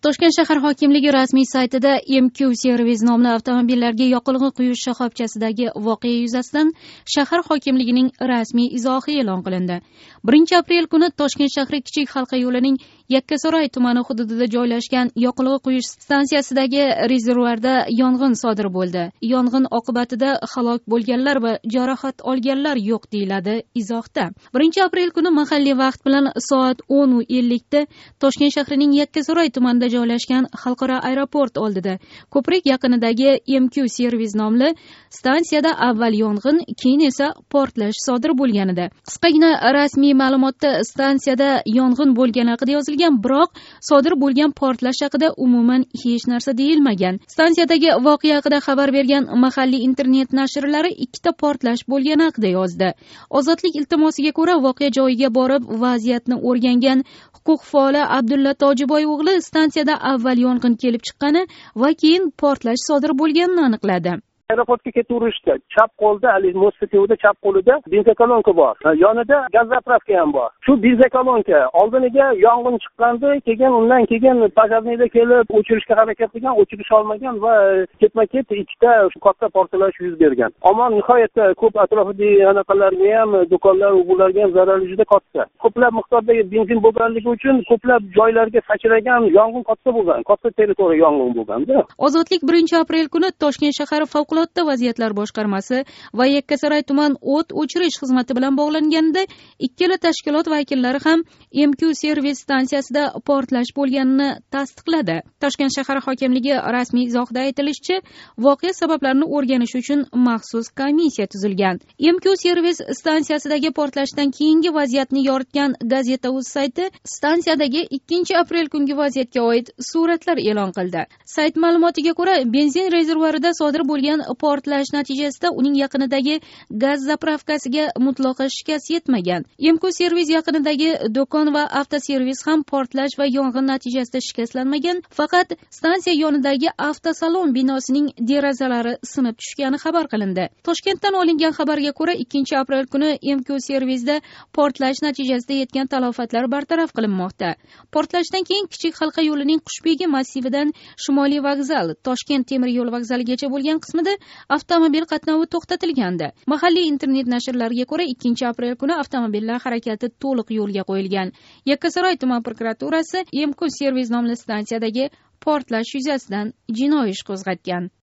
Toshkent shahar hokimligi rasmiy saytida MQ Service nomli avtomobillarga yoqilg'i quyish shoxobchasidagi voqea yuzasidan shahar hokimligining rasmiy izohi e'lon qilindi. 1 aprel kuni Toshkent shahri Kichik halqa yo'lining Yakkasaroy tumani hududida joylashgan yoqilg'i quyish stansiyasidagi rezervuarda yong'in sodir bo'ldi. Yong'in oqibatida halok bo'lganlar va jarohat olganlar yo'q deyiladi izohda. 1 aprel kuni mahalliy vaqt bilan soat 10:50 da Toshkent shahrining Yakkasaroy tumanida joylashgan xalqaro aeroport oldida ko'prik yaqinidagi MQ Service nomli stansiyada avval yong'in, keyin esa portlash sodir bo'lgan edi. Qisqagina rasmiy ma'lumotda stansiyada yong'in bo'lgani haqida yozilgan, biroq sodir bo'lgan portlash haqida umuman hech narsa deyilmagan. Stansiyadagi voqea haqida xabar bergan mahalliy internet nashrlari 2 ta portlash bo'lgani haqida yozdi. Ozodlik iltimosiga ko'ra voqea joyiga borib vaziyatni o'rgangan huquq faoli Abdulla Tojiboyev o'g'li stansiyada avval yong'in kelib chiqqani va keyin portlash sodir bo'lganini aniqladi. Aeroportga ketaverishdi. Chap qo'lda, mo'stituvda chap qo'lida benzokolonka bor. Yonida gaz zapravka ham bor. Shu benzokolonka oldiniga yong'in chiqqandi, undan keyin pojarniylar kelib o'chirishga harakat qilgan, o'chirish olmagan va ketma-ket 2 ta katta portlash yuz bergan. Ammo nihoyatda ko'p atrofidagi anaqalarga ham, do'konlar, ularga ham zarari juda katta. Ko'plab miqdordagi benzin bo'lganligi uchun ko'plab joylarga sachragan, yong'in katta bo'lgan, katta territoriya yong'in bo'lganda. Ozodlik 1 aprel kuni Toshkent shahar Favqulodda vaziyatlar boshqarmasi va Yakkasaroy tuman o't o'chirish xizmati bilan bog'langanida ikkala tashkilot vakillari ham MQ Service stansiyasida portlash bo'lganini tasdiqladi. Toshkent shahar hokimligi rasmiy izohida aytilishicha, voqea sabablarini o'rganish uchun maxsus komissiya tuzilgan. MQ Service stansiyasidagi portlashdan keyingi vaziyatni yoritgan Gazeta.uz sayti stansiyadagi 2 aprel kungi vaziyatga oid suratlar e'lon qildi. Sayt ma'lumotiga ko'ra, benzin rezervuarida sodir bo'lgan portlash natijasida uning yaqinidagi gaz zapravkasiga mutlaqo shikast yetmagan. MQ Service yaqinidagi do'kon va avtoservis ham portlash va yong'in natijasida shikastlanmagan, faqat stansiya yonidagi avtosalon binosining derazalari sinib tushgani xabar qilindi. Toshkentdan olingan xabarga ko'ra, 2 aprel kuni MQ Service'da portlash natijasida yetgan talofatlar bartaraf qilinmoqda. Portlashdan keyin Kichik halqa yo'lining Qushbegi massividan Shimoliy vokzal, Toshkent temir yo'l vokzaligacha bo'lgan qismida avtomobil qatnovi to'xtatilgandi. Mahalliy internet nashrlariga ko'ra, 2 aprel kuni avtomobillar harakati to'liq yo'lga qo'yilgan. Yakkasaroy tuman prokuraturasi MQ Service nomli stansiyadagi portlash yuzasidan jinoiy ish qo'zg'atgan.